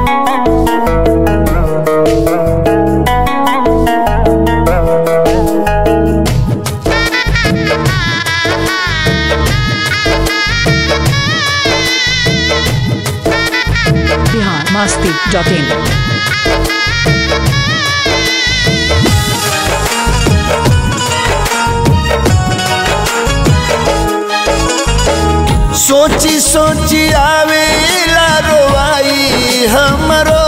biharmasti.in सोची सोची आवेला रोवाई हमरो,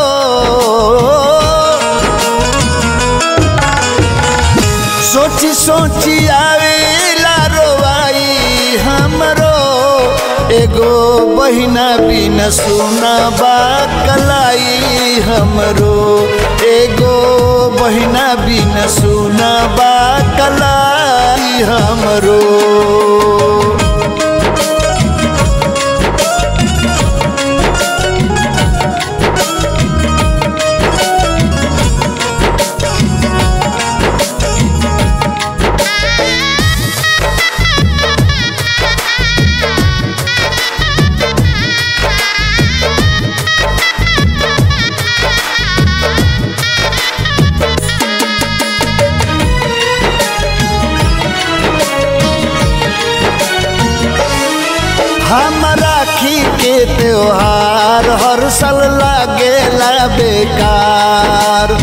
सोची सोची आवेला रोवाई हमरो, एगो बहिना बिन सुना बा कलाई हमरो, एगो बहिना बिन सुना बा कलाई हमरो। हम राखी के त्योहार हर साल लागेला बेकार,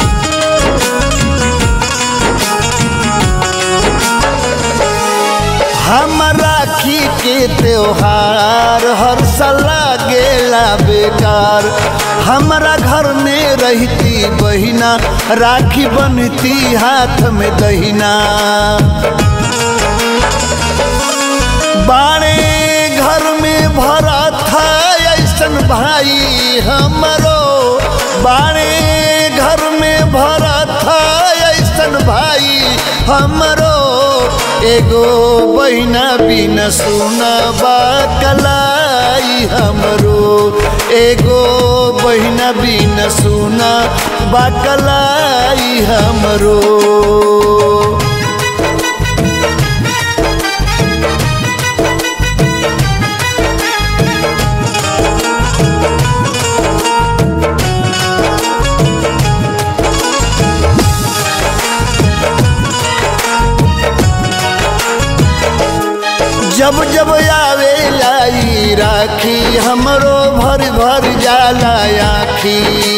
हम राखी के त्योहार हर साल लागेला बेकार। हमारा घर में रहती बहिना राखी बनती हाथ में दहिना, बाणे घर में भरा था ऐसन भाई हमरो, बाणे घर में भरा था ऐसन भाई हमरो, एगो बहिना बिन सुना बा कलाई हमरो, एगो बहिना बिन सुना बा कलाई हमरो। जब जब आवेला ई राखी हमरो भर भर जाला आखी,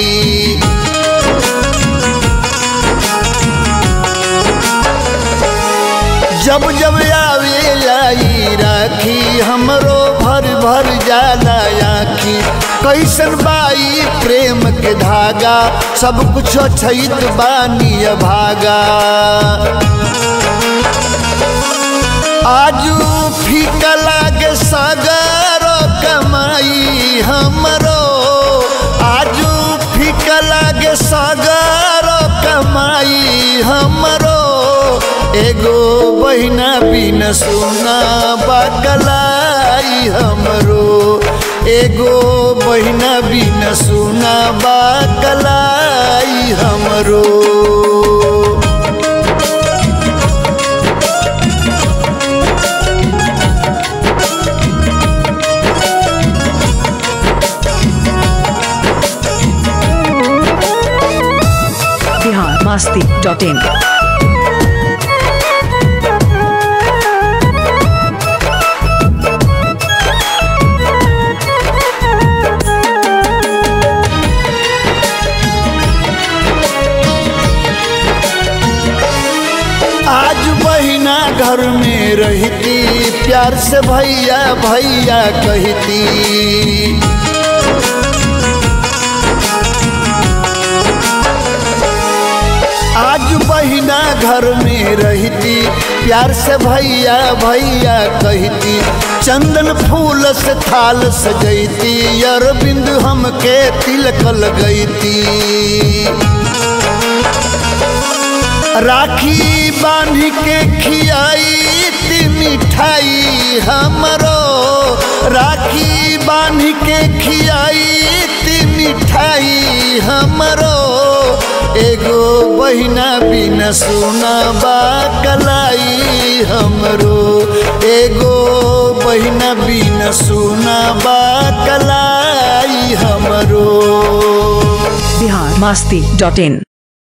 जब जब आवेला ई राखी हमरो भर भर जाला आखी। कैसन बाई प्रेम के धागा सब कुछ छैत बानी भागा, आजू फीका लागे सागरो कमाई हमरो, आजू फीका लागे सागरो कमाई हमरो, एगो बहिना बिन सुना बा कलाई हमरो, एगो बहिना बिन सुना बा कलाई हमरो। biharmasti.in आज बहिना घर में रहती प्यार से भैया भैया कहती, आज बहिना घर में रहती प्यार से भैया भैया कहती, चंदन फूल से थाल सजैती अरविंद हमके तिलक लगैती, राखी बांध के खियाई ती मिठाई हमरो, राखी बांध के खियाई ती मिठाई हमरो, एगो बहिना बिन सुना बा कलाई हमरो, एगो बहिना बिन सुना बा कलाई हमरो। biharmasti.in